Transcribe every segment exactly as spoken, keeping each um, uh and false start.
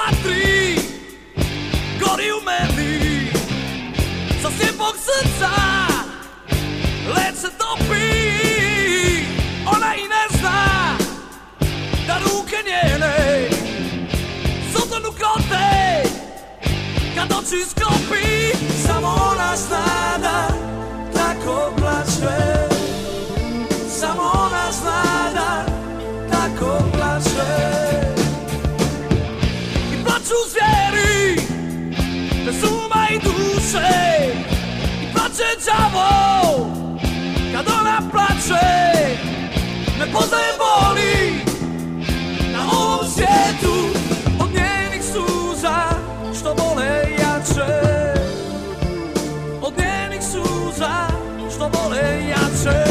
vatri gori u meni, sa slijepog srca led se topi. Ona i ne zna da ruke njene sotonu krote kad oči sklopi. Samo ona zna da tako plače, samo ona zna da tako plače. I plaču zvijeri bez uma i duše, i plače đavo kad ona plače. Ne poznaje boli na ovom svijetu od njenih suza što bole jače, od njenih suza što bole jače.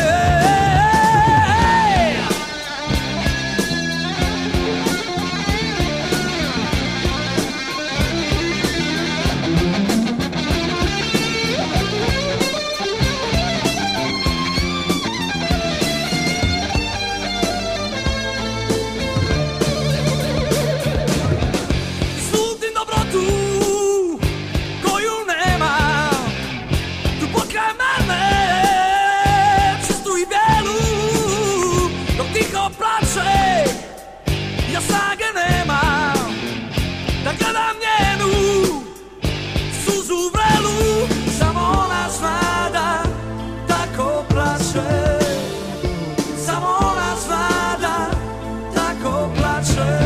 Ja snage nemam da gledam njenu suzu vrelu. Samo ona zna da tako plače, samo ona zna da tako plače.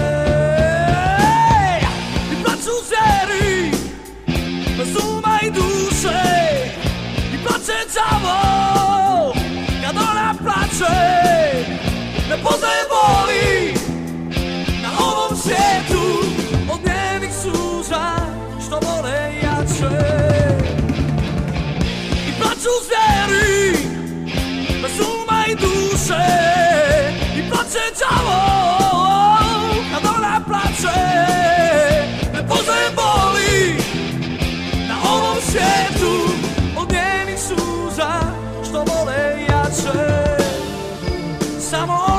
I plaču zvijeri bez uma i duše, i plače đavo kad ona plače. Ne poznaje boli na ovom svijetu od njenih suza što bole jače. I plaču zvijeri bez uma i duše, i plače đavo kad ona plače. Ne poznaje boli na ovom svijetu od njenih suza što bole jače. Samo